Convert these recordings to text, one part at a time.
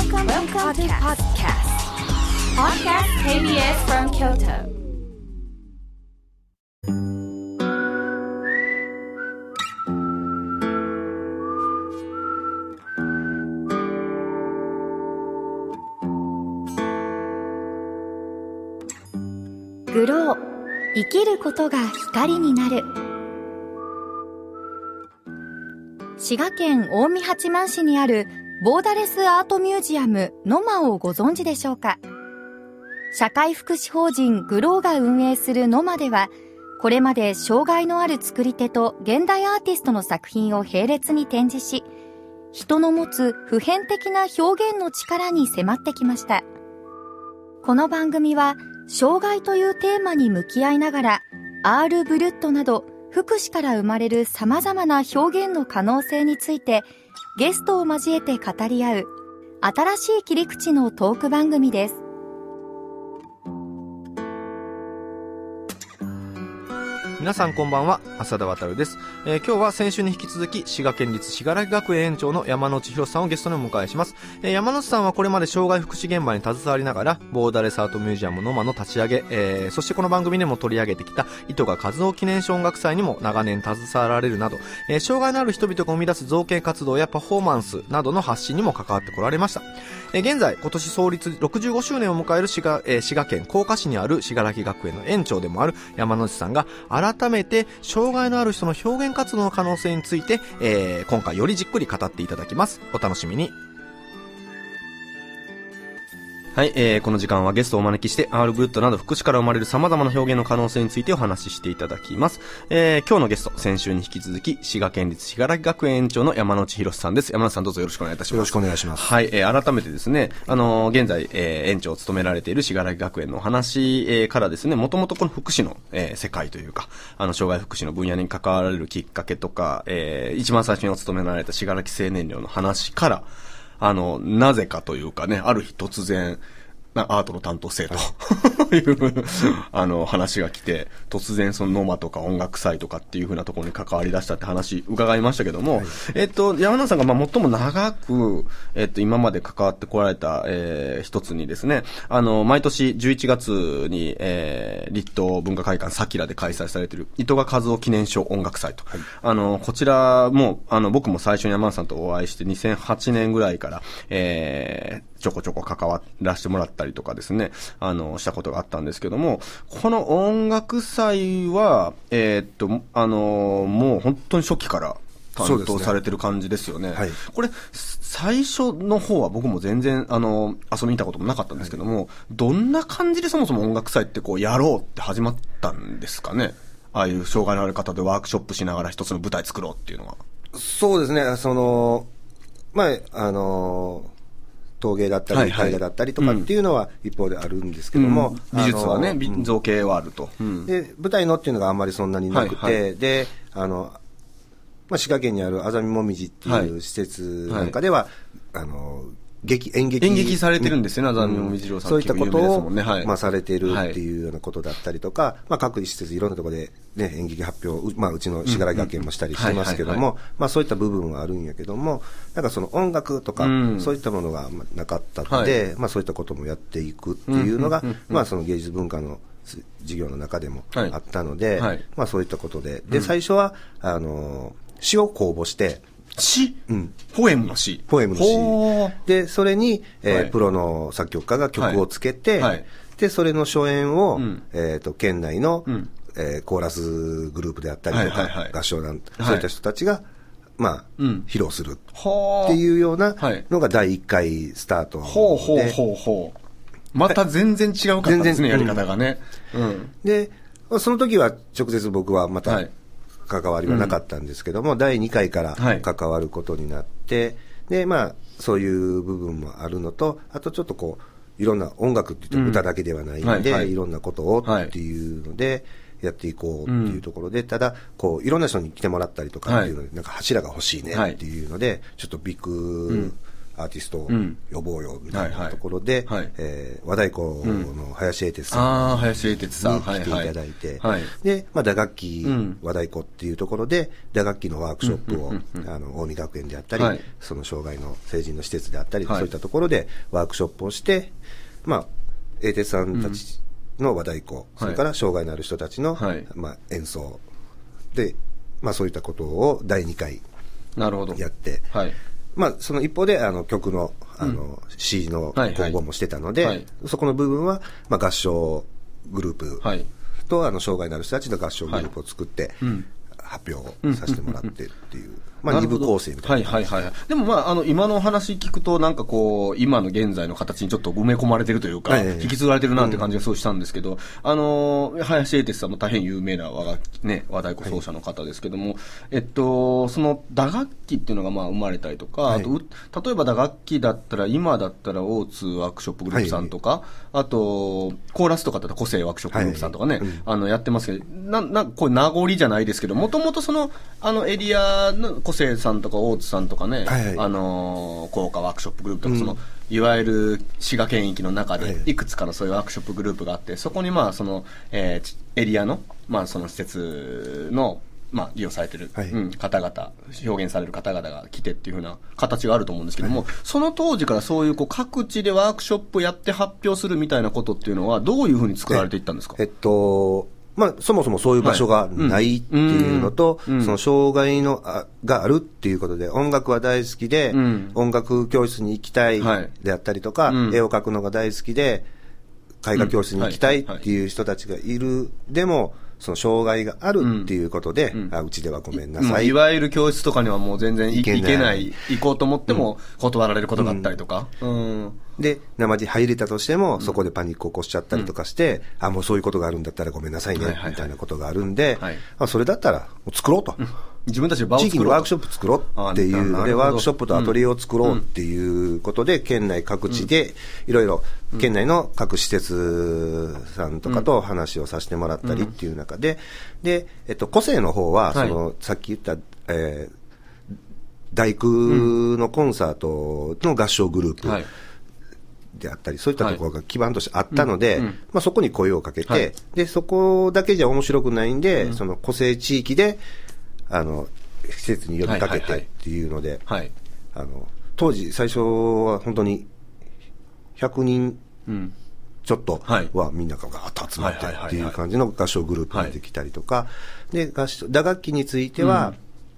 Welcome to podcast. Podcast KBS from Kyoto. グロー、生きることが光になる。滋賀県近江八幡市にあるボーダレスアートミュージアムノマをご存知でしょうか。社会福祉法人グローが運営するノマでは、これまで障害のある作り手と現代アーティストの作品を並列に展示し、人の持つ普遍的な表現の力に迫ってきました。この番組は障害というテーマに向き合いながら、アール・ブリュットなど福祉から生まれる様々な表現の可能性についてゲストを交えて語り合う新しい切り口のトーク番組です。 皆さんこんばんは、浅田渉です。今日は先週に引き続き滋賀県立信楽学園園長の山内博さんをゲストにお迎えします。山内さんはこれまで障害福祉現場に携わりながらボーダレスアートミュージアムノマの立ち上げ、そしてこの番組でも取り上げてきた糸賀和夫記念書音楽祭にも長年携わられるなど、障害のある人々が生み出す造形活動やパフォーマンスなどの発信にも関わってこられました。現在今年創立65周年を迎える滋賀県甲賀市にある信楽学園の園長でもある山内さんが改めて障害のある人の表現活動の可能性について、今回よりじっくり語っていただきます。お楽しみに。はい、この時間はゲストをお招きしてアール・ブルッドなど福祉から生まれる様々な表現の可能性についてお話ししていただきます。今日のゲスト、先週に引き続き滋賀県立信楽学園園長の山内博さんです。山内さん、どうぞよろしくお願いいたします。 よろしくお願いします。 はい、改めてですね、現在、園長を務められている信楽学園のお話、からですね、もともとこの福祉の、世界というか、障害福祉の分野に関わられるきっかけとか、一番最初にお勤められた信楽青年寮の話から、なぜかというかね、ある日突然、アートの担当生と、はい、いう話が来て、突然そのノマとか音楽祭とかっていう風なところに関わり出したって話伺いましたけども、はい、山田さんが最も長く、今まで関わってこられた、一つにですね、毎年11月に、立東文化会館サキラで開催されている糸賀和夫記念書音楽祭と、はい、こちらも僕も最初に山田さんとお会いして2008年ぐらいから、ちょこちょこ関わらせてもらったりとかですね、したことがあったんですけども、この音楽祭は、もう本当に初期から担当されてる感じですよね。はい、これ、最初の方は僕も全然、遊びに行ったこともなかったんですけども、はい、どんな感じでそもそも音楽祭ってこうやろうって始まったんですかね。ああいう障害のある方でワークショップしながら一つの舞台作ろうっていうのは。 そうですね、陶芸だったり、絵画だったりとかっていうのは一方であるんですけども、 美術はね、造形はあると。 で、舞台のっていうのがあんまりそんなになくて、で、滋賀県にあるあざみもみじっていう施設なんかでは、演劇されてるんですよね、あざみもみじろうさん。 そういったことを、されているっていうようなことだったりとか、各施設いろんなところでね、演劇発表、うちの信楽学園もしたりしてますけども、そういった部分はあるんやけども、なんかその音楽とか、そういったものがなかったので、そういったこともやっていくっていうのが、その芸術文化の授業の中でもあったので、そういったことで、で、最初は、詩を公募して、 詩、ポエムの詩。 ポエムの詩。で、それに、プロの作曲家が曲をつけて、で、それの初演を、県内の、コーラスグループであったりとか、合唱団、そういった人たちが、披露するっていうようなのが第1回スタートで。 また全然違うかったんですね、やり方がね。 で、その時は直接僕はまた、関わりはなかったんですけども、第2回から関わることになって、で、そういう部分もあるのと、あとちょっとこう、いろんな音楽って言って歌だけではないんで、いろんなことをっていうので、やっていこうっていうところで、ただ、こう、いろんな人に来てもらったりとかっていうので、なんか柱が欲しいねっていうので、ちょっとビッグアーティストを呼ぼうよみたいなところで、和太鼓の林英哲さんに来ていただいて、で、まあ、打楽器、和太鼓っていうところで打楽器のワークショップを近江学園であったり、その障害の成人の施設であったり、そういったところでワークショップをして、まあ、英哲さんたちの和太鼓、それから障害のある人たちの、まあ、演奏で、まあ、そういったことを第2回やって、まあ、その一方で曲の詩の公募もしてたので、そこの部分は、まあ、合唱グループと障害のある人たちの合唱グループを作って、発表をさせてもらってっていう。まあ、二部構成みたいな。 でもまあ、今のお話聞くと、なんかこう、今の現在の形にちょっと埋め込まれてるというか、引き継がれてるなって感じがすごいしたんですけど、林英哲さんも大変有名な和太鼓奏者の方ですけども、その打楽器っていうのがまあ生まれたりとか、あと、例えば打楽器だったら、今だったら、大津ワークショップグループさんとか、あと、コーラスとかだったら、個性ワークショップグループさんとかね、やってますけど、なんかこう、名残じゃないですけど、もともとその、エリアの、個性さんとか大津さんとかね、効果ワークショップグループとか、そのいわゆる滋賀県域の中でいくつかのそういうワークショップグループがあって、そこにまあその、エリアのまあその施設のまあ利用されてる、方々、表現される方々が来てっていう風な形があると思うんですけども、その当時からそういうこう各地でワークショップやって発表するみたいなことっていうのはどういう風に作られていったんですか？ まあ、そもそもそういう場所がないっていうのと、その障害があるっていうことで、音楽は大好きで、音楽教室に行きたいであったりとか、絵を描くのが大好きで、絵画教室に行きたいっていう人たちがいる。でも、その障害があるっていうことで、うちではごめんなさい。 いわゆる教室とかにはもう全然行けない、行こうと思っても断られることがあったりとか。 で、生地入れたとしても、そこでパニックを起こしちゃったりとかして、もうそういうことがあるんだったらごめんなさいね、みたいなことがあるんで、それだったら作ろうと。 自分たちで場を作ろうと。 地域にワークショップ作ろうっていうので、ワークショップとアトリエを作ろうっていうことで、県内各地で、いろいろ、県内の各施設さんとかと話をさせてもらったりっていう中で、で、個性の方は、さっき言った、大工のコンサートの合唱グループ、であったり、そういったところが基盤としてあったので、まあそこに声をかけて、で、そこだけじゃ面白くないんで、その個性地域で、施設に呼びかけてっていうので、当時最初は本当に100人ちょっとはみんながガーッと集まってっていう感じの合唱グループができたりとか、で、打楽器については、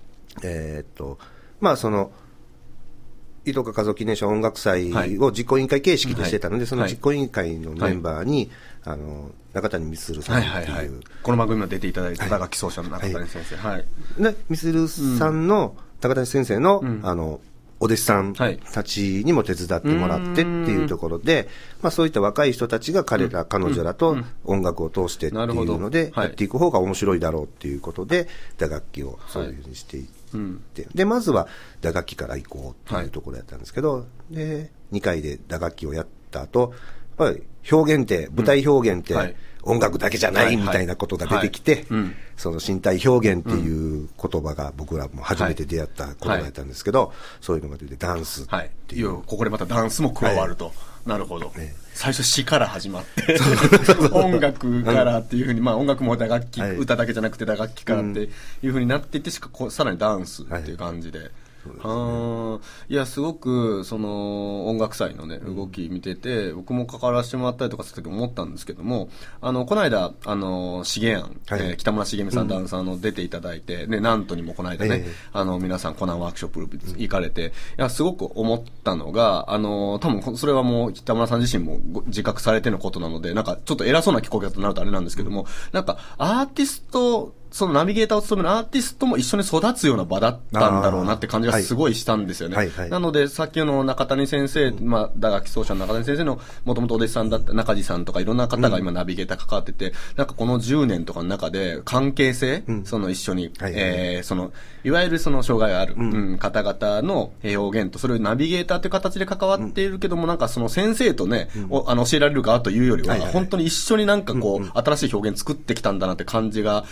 まあその、井戸家族記念賞音楽祭を実行委員会形式でしてたので、その実行委員会のメンバーに、中谷充さんっていう。 この番組にも出ていただいた打楽器奏者の中谷先生。 で、充さんの、中谷先生の、お弟子さんたちにも手伝ってもらってっていうところで、まあそういった若い人たちが彼女らと音楽を通してっていうので、やっていく方が面白いだろうっていうことで、打楽器をそういうふうにしていって、で、まずは打楽器から行こうっていうところやったんですけど、で、2回で打楽器をやった後、やっぱり表現って、舞台表現って、音楽だけじゃないみたいなことが出てきて、その身体表現っていう言葉が僕らも初めて出会った言葉だったんですけど、そういうのが出てダンスっていう。 ここでまたダンスも加わると。なるほど。最初詩から始まって、音楽からっていうふうに、まあ音楽も打楽器、歌だけじゃなくて打楽器からっていうふうになっていって、さらにダンスっていう感じで。いや、すごく、その、音楽祭のね、動き見てて、僕も関わらせてもらったりとかするとき思ったんですけども、この間、しげあん、北村茂美さんダンサーの出ていただいて、ね、なんとにもこの間ね、皆さんコナンワークショップ行かれて、いや、すごく思ったのが、多分、それはもう北村さん自身も自覚されてのことなので、なんか、ちょっと偉そうな聞こえ方になるとあれなんですけども、なんか、アーティスト、そのナビゲーターを務めるアーティストも一緒に育つような場だったんだろうなって感じがすごいしたんですよね。なので、さっきの中谷先生、まあ、打楽器奏者の中谷先生のもともとお弟子さんだった中地さんとかいろんな方が今ナビゲーター関わってて、なんかこの10年とかの中で関係性、その一緒に、その、いわゆるその障害がある、方々の表現と、それをナビゲーターという形で関わっているけども、なんかその先生とね、教えられる側というよりは、本当に一緒になんかこう、新しい表現作ってきたんだなって感じがしたんです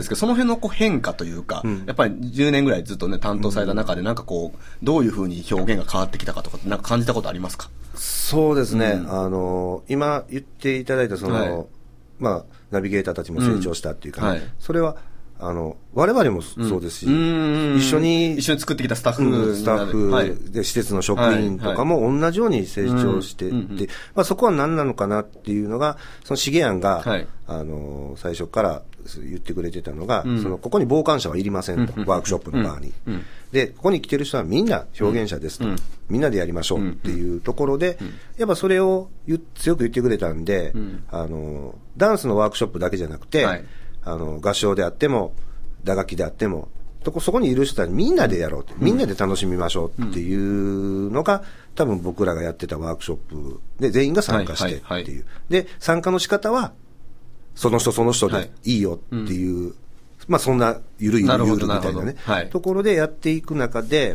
ですけど、その辺のこう変化というか、やっぱり10年ぐらいずっとね、担当された中で、なんかこう、どういうふうに表現が変わってきたかとか、なんか感じたことありますか？ そうですね。今言っていただいたまあ、ナビゲーターたちも成長したっていうか、それは、我々もそうですし、一緒に作ってきたスタッフ、 スタッフで、施設の職員とかも同じように成長していって、まあそこは何なのかなっていうのが、そのシゲアンが、最初から言ってくれてたのが、ここに傍観者はいりませんと、ワークショップの場に。で、ここに来てる人はみんな表現者ですと、みんなでやりましょうっていうところで、やっぱそれを強く言ってくれたんで、ダンスのワークショップだけじゃなくて、合唱であっても、打楽器であっても、そこにいる人たちみんなでやろうって、みんなで楽しみましょうっていうのが、多分僕らがやってたワークショップで全員が参加してっていう。で、参加の仕方は、その人でいいよっていう、まあそんなゆるみたいなね、ところでやっていく中で、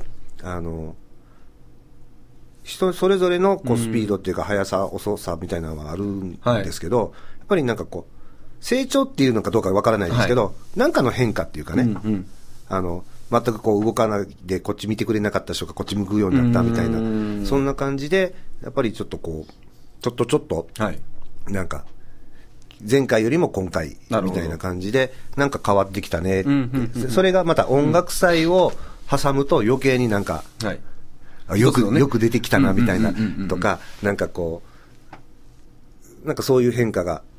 人それぞれのこうスピードっていうか速さ、遅さみたいなのはあるんですけど、やっぱりなんかこう、成長っていうのかどうかわからないですけど、なんかの変化っていうかね、全くこう動かないでこっち見てくれなかった人がこっち向くようになったみたいな、そんな感じで、やっぱりちょっとこう、ちょっと、なんか、前回よりも今回みたいな感じで、なんか変わってきたねって、それがまた音楽祭を挟むと余計になんか、よく出てきたなみたいなとか、なんかこう、なんかそういう変化が、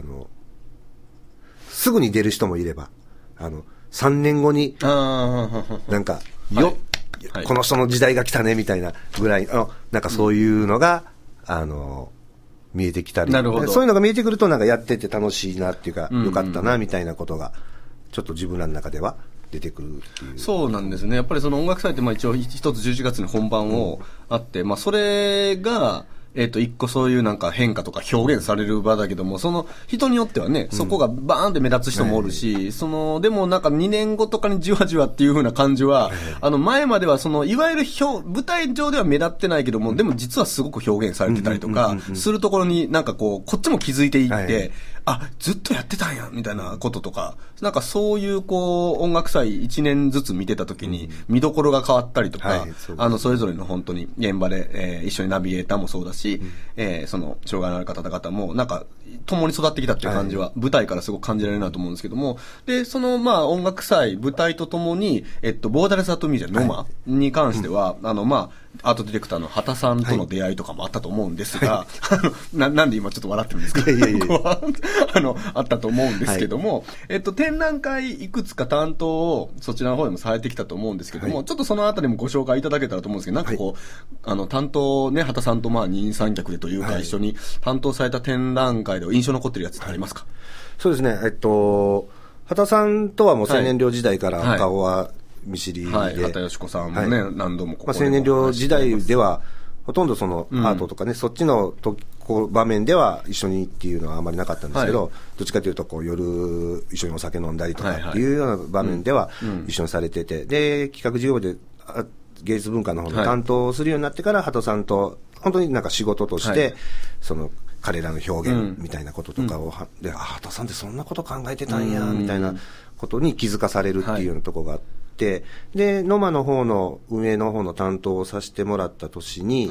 すぐに出る人もいれば、3年後に、なんか、この人の時代が来たねみたいなぐらいの、なんかそういうのが、見えてきたり、そういうのが見えてくると、なんかやってて楽しいなっていうか、よかったなみたいなことが、ちょっと自分らの中では出てくるっていう。 そうなんですね。やっぱりその音楽祭って、まあ一応一つ11月に本番をあって、まあそれが、一個そういうなんか変化とか表現される場だけども、その人によってはね、そこがバーンって目立つ人もおるし、でもなんか2年後とかにじわじわっていう風な感じは、前まではいわゆる舞台上では目立ってないけども、でも実はすごく表現されてたりとか、するところになんかこっちも気づいていって、ずっとやってたんや、みたいなこととか、なんかそういう音楽祭1年ずつ見てた時に見どころが変わったりとか、それぞれの本当に現場で、一緒にナビゲーターもそうだし、その障害のある方々もなんか共に育ってきたっていう感じは舞台からすごく感じられるなと思うんですけども、でまあ音楽祭舞台とともにボーダレスアートミュージアムノマに関しては、まあアートディレクターの畑さんとの出会いとかもあったと思うんですが、なんで今ちょっと笑ってるんですか？あったと思うんですけども、展覧会いくつか担当をそちらの方でもされてきたと思うんですけども、ちょっとそのあたりもご紹介いただけたらと思うんですけど、なんか担当ね、畑さんとまあ二人三脚でというか一緒に担当された展覧会で印象残ってるやつってありますか？ そうですね、畑さんとはもう青年寮時代から顔は見知りで、 畑芳子さんもね、何度もここで青年寮時代ではほとんどそのアートとかね、そっちの場面では一緒にっていうのはあまりなかったんですけど、どっちかというと夜一緒にお酒飲んだりとかっていうような場面では一緒にされてて、で企画事業で芸術文化の方の担当をするようになってから畑さんと本当になんか仕事として、その彼らの表現みたいなこととかを、で、畑さんってそんなこと考えてたんやみたいなことに気づかされるっていうようなところがあって、でノマの方の運営の方の担当をさせてもらった年に、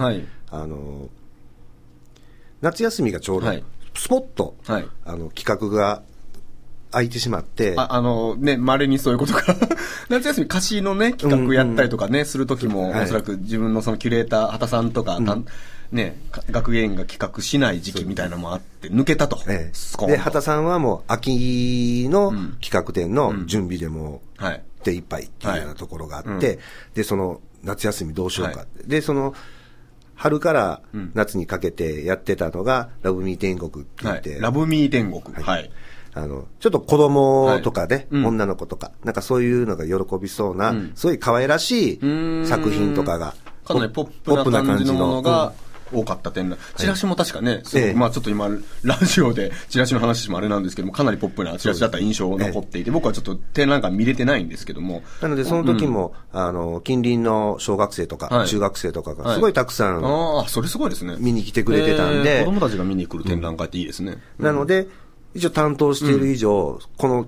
夏休みがちょうどスポッと、企画が空いてしまって、 稀にそういうことが夏休み歌詞のね企画やったりとかね、する時も、おそらく自分のそのキュレーター畑さんとか、ね、学芸員が企画しない時期みたいなのもあって抜けたと、 で畑さんはもう秋の企画展の準備でも手一杯っていうようなところがあって、でその夏休みどうしようか、でその春から夏にかけてやってたのがラブミー天国って言って、 ラブミー天国、 ちょっと子供とかね、女の子とか、なんかそういうのが喜びそうな、すごい可愛らしい作品とかが、 かなりポップな感じのものが多かった点、チラシも確かね、まあちょっと今、ラジオでチラシの話もあれなんですけども、かなりポップなチラシだった印象が残っていて、僕はちょっと展覧会見れてないんですけども。 なのでその時も、近隣の小学生とか、中学生とかがすごいたくさん、 それすごいですね。 見に来てくれてたんで。 子供たちが見に来る展覧会っていいですね。 なので、一応担当している以上、この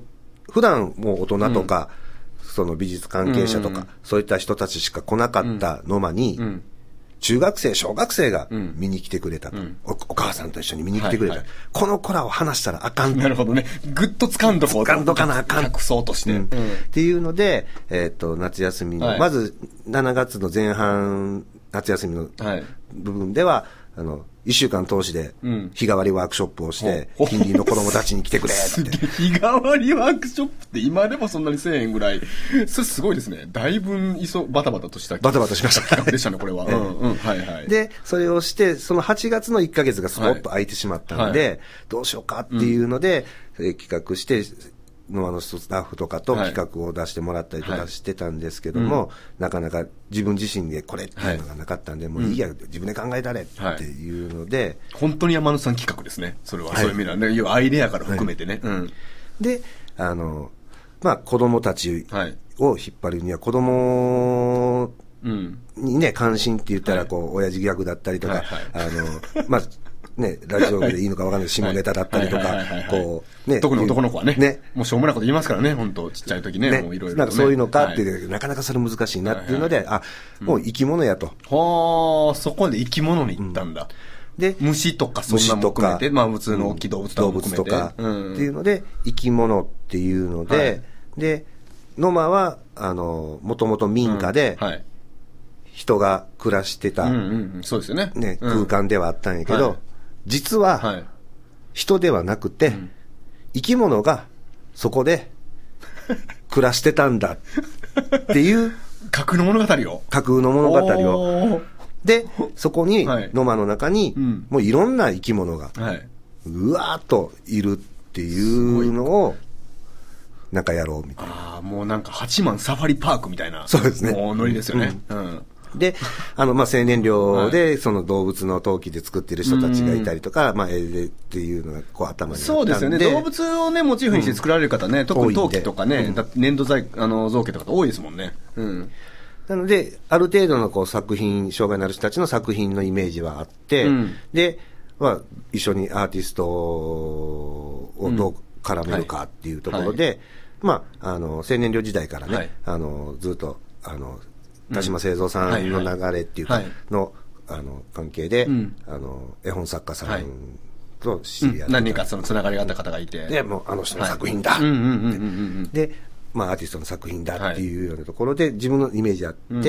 普段もう大人とか、その美術関係者とか、そういった人たちしか来なかったノマに、中学生、小学生が見に来てくれたと。お母さんと一緒に見に来てくれた。この子らを話したらあかん。 なるほどね。ぐっと掴んどこう。 掴んどかなあかん。 隠そうとして。 っていうので、夏休みの、まず7月の前半、夏休みの部分では、1週間通しで日替わりワークショップをして、近隣の子供たちに来てくれって。 日替わりワークショップって今でもそんなにせえへんぐらい、それすごいですね。だいぶバタバタとした。 バタバタしました。 企画でしたね、これは。はいはい。 で、それをして、その8月の1ヶ月がスポッと空いてしまったので、どうしようかっていうので、企画して、ノアのスタッフとかと企画を出してもらったりとかしてたんですけども、なかなか自分自身でこれっていうのがなかったんで、もういいや、自分で考えたれっていうので、 本当に山野さん企画ですね。それは、そういう意味なんで、要はアイデアから含めてね。 で、まあ子供たちを引っ張るには、子供にね、関心って言ったら、こう、親父ギャグだったりとか、まあ、ね、ラジオでいいのか分かんない下ネタだったりとか、こう、ね。 特に男の子はね。もうしょうもないこと言いますからね、本当ちっちゃい時ね、もういろいろ。 なんかそういうのかっていう、なかなかそれ難しいなっていうので、もう生き物やと。 はあ、そこで生き物に行ったんだ。 で、 虫とかそんなも含めて、まあ普通の大きい動物とかも含めて。 動物とかっていうので、生き物っていうので、で、ノマは、もともと民家で、人が暮らしてた、 そうですよね。 ね、空間ではあったんやけど、実は、人ではなくて、生き物がそこで暮らしてたんだっていう架空の物語を。 架空の物語を。で、そこに、ノマの中に、もういろんな生き物が、うわーっといるっていうのを、なんかやろうみたいな。 ああ、もうなんか八幡サファリパークみたいな。 そうですね。 もうノリですよね。 で、まあ、青年寮で、その動物の陶器で作ってる人たちがいたりとか、まあ、絵でっていうのが、こう、頭にあったんで。 そうですよね。動物をね、モチーフにして作られる方ね、特に陶器とかね、粘土造形とか多いですもんね。 なので、ある程度のこう作品、障害のある人たちの作品のイメージはあって、で、まあ、一緒にアーティストをどう絡めるかっていうところで、まあ、青年寮時代からね、ずっと、田島清三さんの流れっていうか、の、関係で、絵本作家さんと知り合って。 何人かそのつながりがあった方がいて。 で、もうあの人の作品だ。で、まあアーティストの作品だっていうようなところで、自分のイメージあって、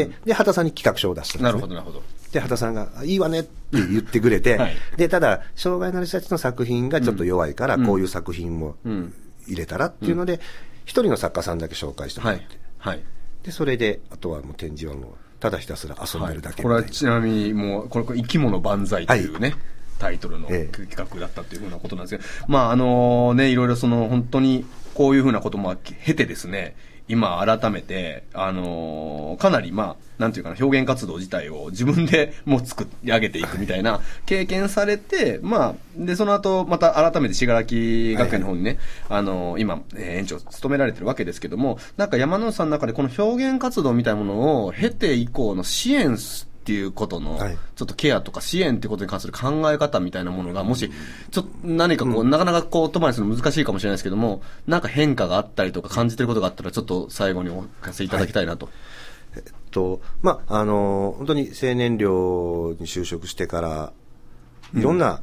で、畑さんに企画書を出したんですね。 なるほど、なるほど。 で、畑さんが、いいわねって言ってくれて、で、ただ、障害のある人たちの作品がちょっと弱いから、こういう作品も入れたらっていうので、一人の作家さんだけ紹介してもらって。で、それで、あとはもう展示はもう、ただひたすら遊んでるだけみたいな。 これはちなみにもう、これ生き物万歳というね、タイトルの企画だったというふうなことなんですけど、まあね、いろいろその本当にこういうふうなことも経てですね、今改めて、かなりまあ、なんていうかな、表現活動自体を自分でもう作り上げていくみたいな経験されて、まあ、で、その後、また改めて信楽学園の方にね、今、園長を務められてるわけですけども、なんか山野さんの中でこの表現活動みたいなものを経て以降の支援っていうことの、ちょっとケアとか支援ってことに関する考え方みたいなものが、もし、ちょっと何かこう、なかなかこう、言葉にするの難しいかもしれないですけども、なんか変化があったりとか感じてることがあったら、ちょっと最後にお聞かせいただきたいなと。 まあ、本当に青年寮に就職してから、いろんな、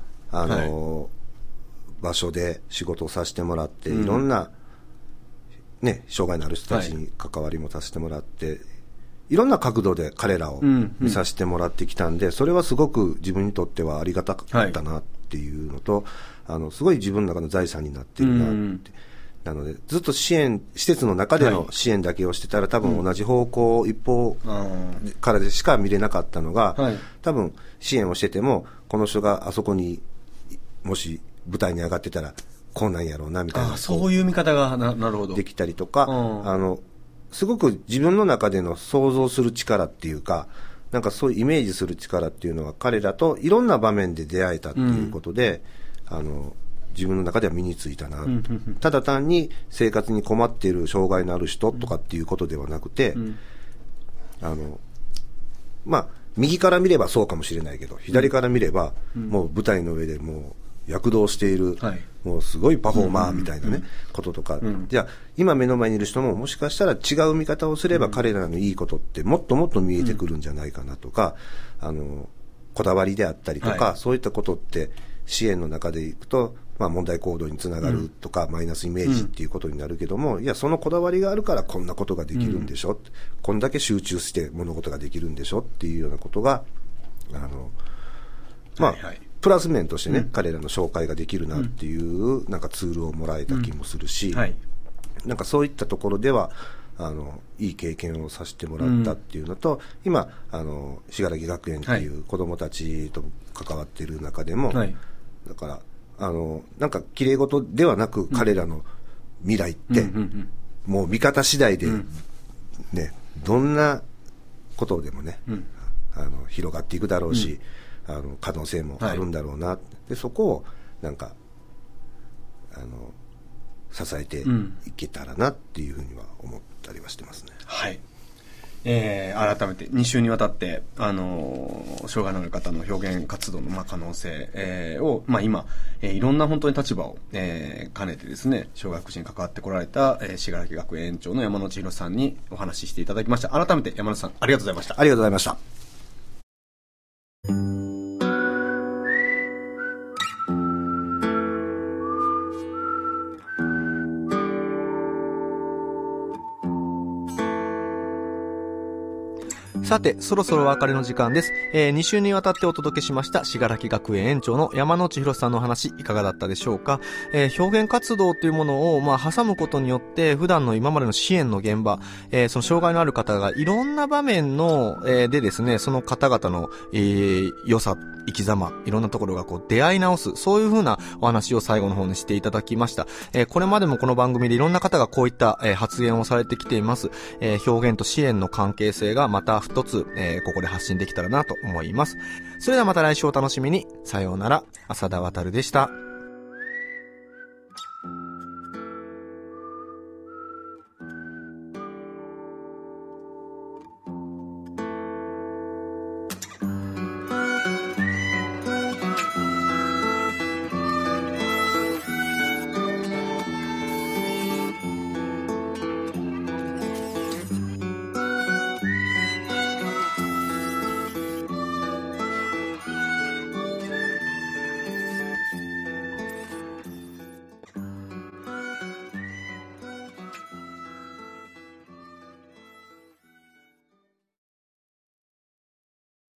場所で仕事をさせてもらって、いろんな、ね、障害のある人たちに関わりもさせてもらって、いろんな角度で彼らを見させてもらってきたんで、それはすごく自分にとってはありがたかったなっていうのと、すごい自分の中の財産になってるなって。なので、ずっと施設の中での支援だけをしてたら、多分同じ方向、一方からでしか見れなかったのが、多分支援をしてても、この人があそこにもし舞台に上がってたら、こうなんやろうな、みたいな。 そういう見方がなるほど。 できたりとか、すごく自分の中での想像する力っていうか、なんかそういうイメージする力っていうのは彼らといろんな場面で出会えたっていうことで、自分の中では身についたな。ただ単に生活に困っている障害のある人とかっていうことではなくて、まあ、右から見ればそうかもしれないけど、左から見れば、もう舞台の上でもう躍動している、もうすごいパフォーマーみたいなね、こととか、じゃあ今目の前にいる人ももしかしたら違う見方をすれば彼らのいいことってもっともっと見えてくるんじゃないかなとか、こだわりであったりとか、そういったことって支援の中でいくと、まあ問題行動につながるとか、マイナスイメージっていうことになるけども、いや、そのこだわりがあるからこんなことができるんでしょ、こんだけ集中して物事ができるんでしょっていうようなことが、まあ、プラス面としてね、彼らの紹介ができるなっていう、なんかツールをもらえた気もするし、なんかそういったところでは、いい経験をさせてもらったっていうのと、今、信楽学園っていう子供たちと関わっている中でも、だから、なんか綺麗事ではなく、彼らの未来って、もう見方次第で、ね、どんなことでもね、広がっていくだろうし、可能性もあるんだろうな、でそこをなんか支えていけたらなっていうふうには思ったりはしてますね。 はい。改めて2週にわたって、障害のある方の表現活動の可能性、を、今、いろんな本当に立場を、兼ねてですね、障害福祉に関わってこられた、信楽学園園長の山之内博さんにお話ししていただきました。改めて山之内さん、ありがとうございました。 ありがとうございました。 さて、そろそろお別れの時間です。2週にわたってお届けしました信楽学園園長の山之内博さんのお話、いかがだったでしょうか。表現活動というものを、挟むことによって、普段の今までの支援の現場、その障害のある方がいろんな場面の、でですね、その方々の、良さ、生き様、いろんなところがこう出会い直す、そういう風なお話を最後の方にしていただきました。これまでもこの番組でいろんな方がこういった、発言をされてきています。表現と支援の関係性がまた一つ、ここで発信できたらなと思います。それではまた来週お楽しみに。さようなら。浅田渉でした。